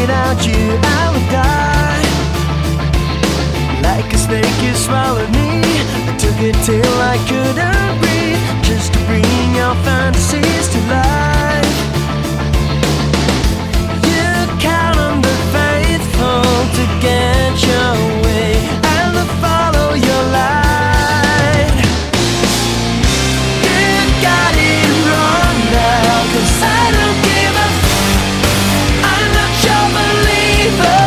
without you I would die. Like a snake you swallowed me. I took it till I couldn't breathe, just to bring your fantasies to life. You count on the faithful to get your way and to follow your light. You got it wrong now, 'cause I don't give a I'm not your believer.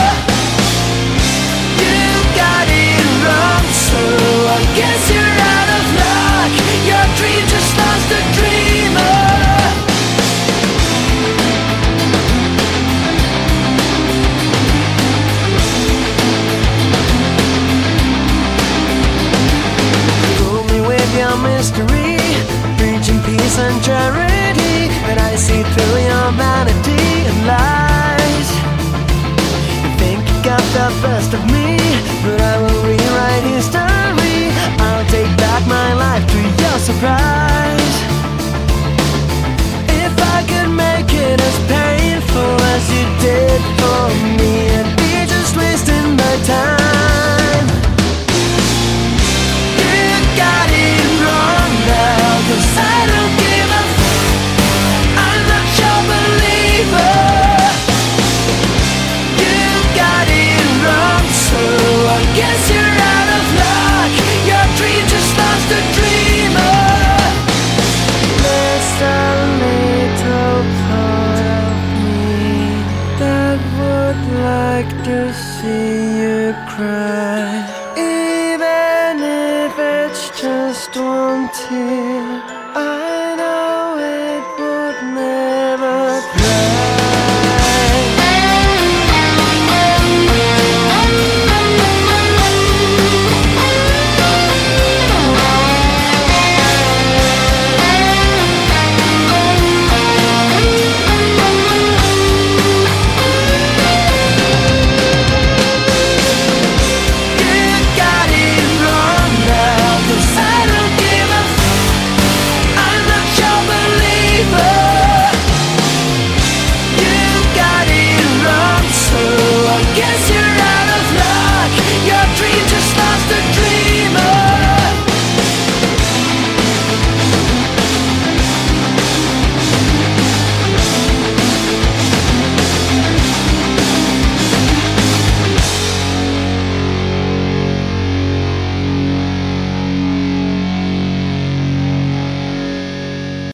You got it wrong, so I guess you're out of luck. Your dream just lost a dreamer. Fool me with your mystery, preaching peace and charity, and I see through your vanity and lies. You think you got the best of me, but I will rewrite history. I'll take back my life to your surprise. If I could make it as painful as you did for me, I'd be just wasting my time. You got it wrong now, 'cause I don't give a I'm not your believer. You got it wrong, so I guess you're out of luck. Your dream just lost a dreamer. There's a little part of me that would like to see you cry.